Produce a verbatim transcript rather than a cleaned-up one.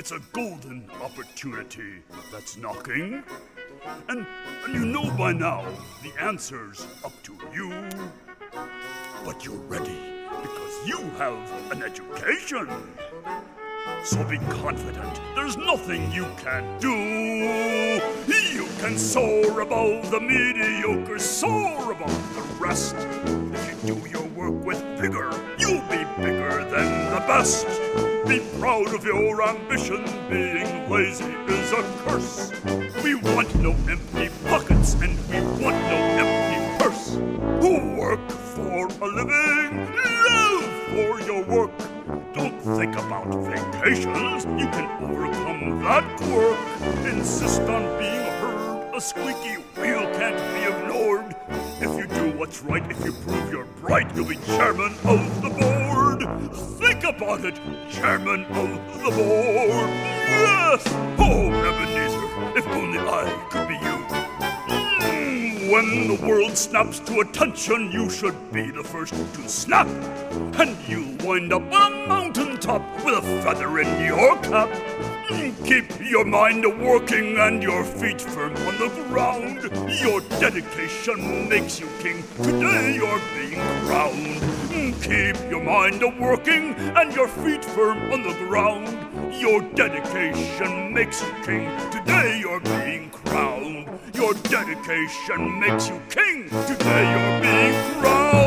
It's a golden opportunity that's knocking. And, and you know by now the answer's up to you. But you're ready because you have an education. So be confident, there's nothing you can't do. You can soar above the mediocre, soar above the rest. If you do your work with vigor, you'll be bigger than the best. Be proud of your ambition, being lazy is a curse. We want no empty pockets and we want no empty purse. Who work for a living, live for your work. Don't think about vacations, you can overcome that quirk. Insist on being heard, a squeaky wheel can't be ignored. If you do what's right, if you prove you're bright, you'll be chairman of the board. Think about it, chairman of the board. Yes! Oh, Ebenezer, if only I could be you. When the world snaps to attention, you should be the first to snap. And you'll wind up on a mountaintop with a feather in your cap. Keep your mind a-working and your feet firm on the ground. Your dedication makes you king. Today you're being crowned. Keep your mind a-working and your feet firm on the ground. Your dedication makes you king. Today you're being crowned. Your dedication makes you king. Today you're being crowned.